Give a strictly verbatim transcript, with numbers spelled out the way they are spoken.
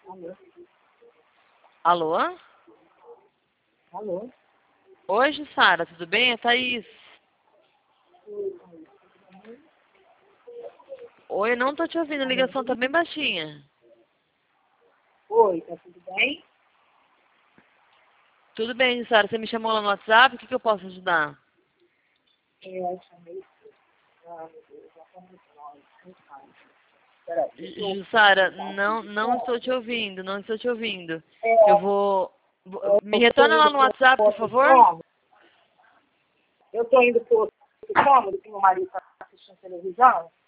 Alô? Alô? Alô? Oi, Jussara, tudo bem? É Thaís. Oi, eu não tô te ouvindo, a ligação tá bem baixinha. Oi, tá tudo bem? Tudo bem, Jussara, você me chamou lá no WhatsApp, o que, que eu posso ajudar? É, eu chamei. Ah, meu Deus, já tá muito longe, muito tarde. Peraí, deixa eu- Jussara, não, não estou te ouvindo, não estou te ouvindo. É, Eu vou... vou- eu Me tô retorna lá indo no pro WhatsApp, por outro favor? cômodo. Eu tô indo pro outro cômodo, que meu marido tá assistindo televisão.